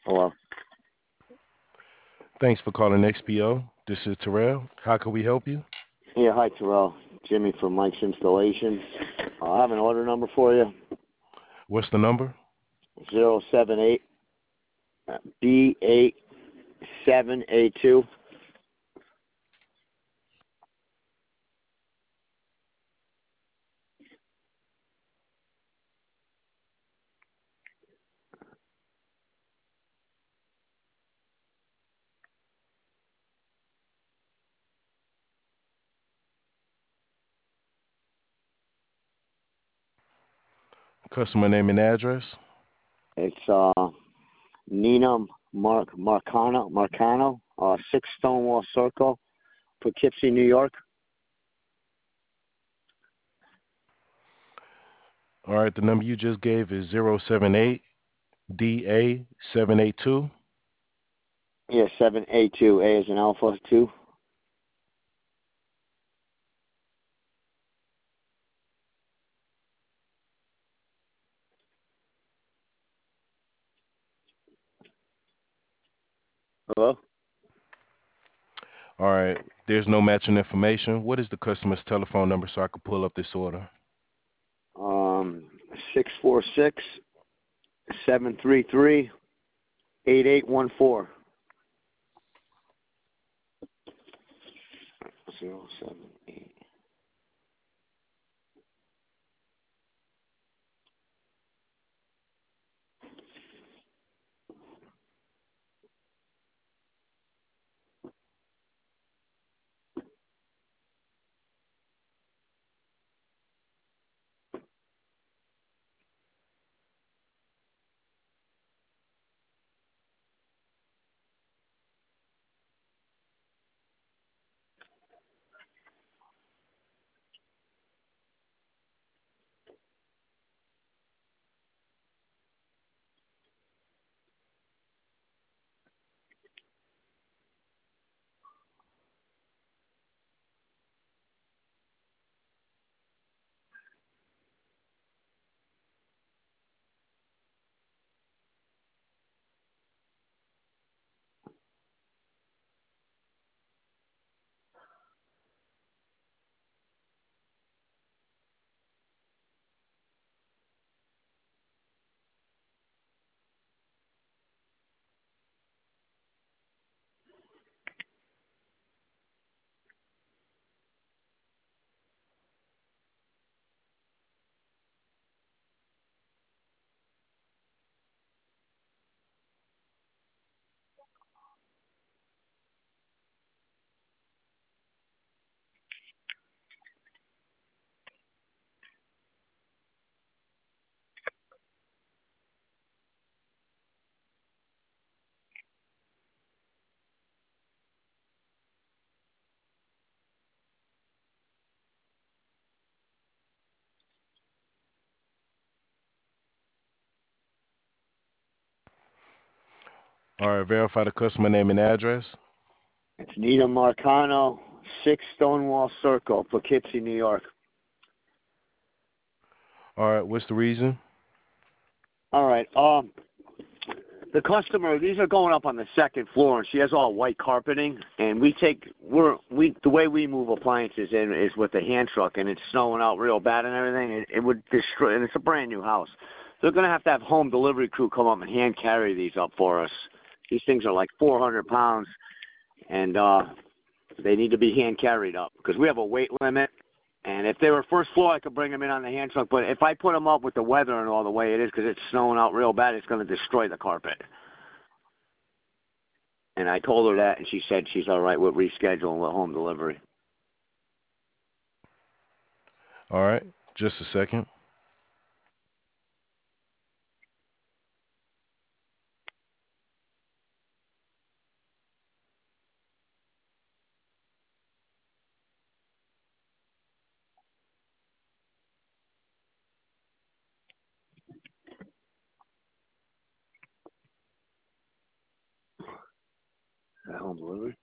Hello. Thanks for calling XPO. This is Terrell. How can we help you? Yeah, hi Terrell. Jimmy from Mike's Installations. I have an order number for you. What's the number? 078 B87A2. Customer name and address. It's Nina Marcano, 6 Stonewall Circle, Poughkeepsie, New York. All right, the number you just gave is 078 DA782. Yeah, 7A2. A is an alpha 2. Hello? All right, there's no matching information. What is the customer's telephone number so I can pull up this order? Um, 646 733 8814. 078. All right, verify the customer name and address. It's Nina Marcano, 6 Stonewall Circle, Poughkeepsie, New York. All right, what's the reason? All right. The customer, these are going up on the second floor, and she has all white carpeting. And the way we move appliances in is with the hand truck, and it's snowing out real bad and everything. It would destroy, and it's a brand new house. They're gonna have to have home delivery crew come up and hand carry these up for us. These things are like 400 pounds, and they need to be hand carried up because we have a weight limit. And if they were first floor, I could bring them in on the hand truck. But if I put them up with the weather and all the way it is, because it's snowing out real bad, it's going to destroy the carpet. And I told her that, and she said she's all right with rescheduling with home delivery. All right, just a second. Home delivery?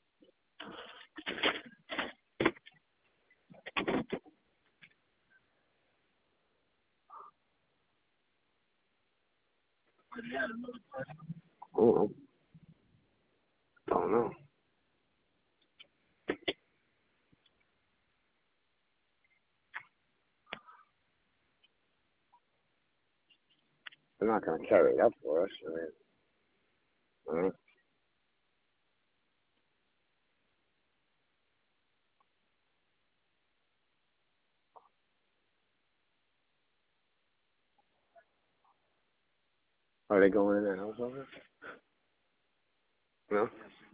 Oh, don't know. They're not going to carry it up for us. Uh, are they going in that house over? No?